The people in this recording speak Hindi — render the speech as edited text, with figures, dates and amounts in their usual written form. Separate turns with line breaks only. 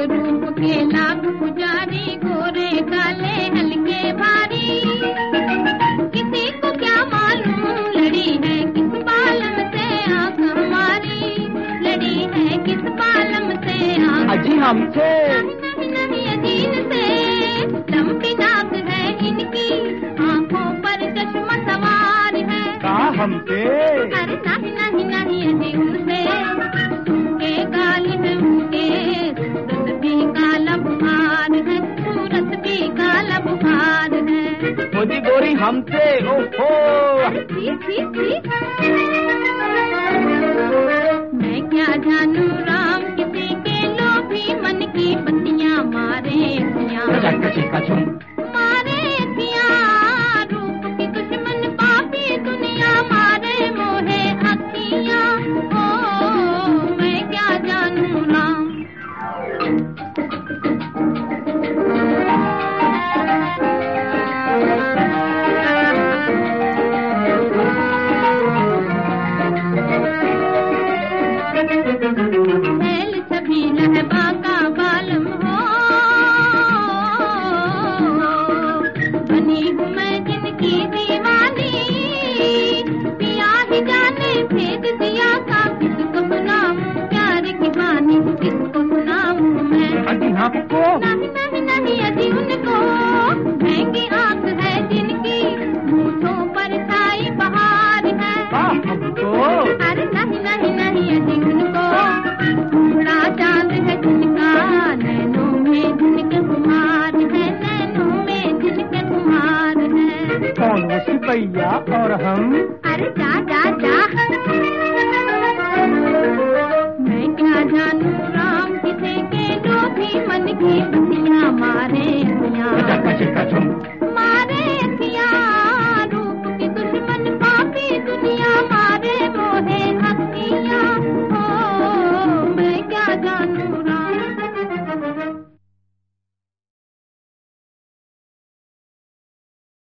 रूप के लाख पुजारी, गोरे काले हल्के भारी। किसी को क्या मालूम लड़ी है किस बालम से आंख हमारी, लड़ी है किस बालम से आंख।
अजी हमसे
नहीं नहीं अजीन से, लंबी नाक है इनकी, आंखों पर चश्मा सवार है।
कहा हमसे?
अरे नहीं नहीं नहीं अजी उनसे, उनके गाल है उनके, सूरत भी काला बुखार है, सूरत भी काला बुखार है।
मोदी गोरी हमसे, ओहो।
ठीक ठीक ठीक, मैं क्या जानू राम किसी के लोभी मन की बत्तियां मारे पिया, मारे पिया। रूप की दुश्मन पापी दुनिया मारे मोहे अखियां, ओ मैं क्या जानू राम। सभी लहबा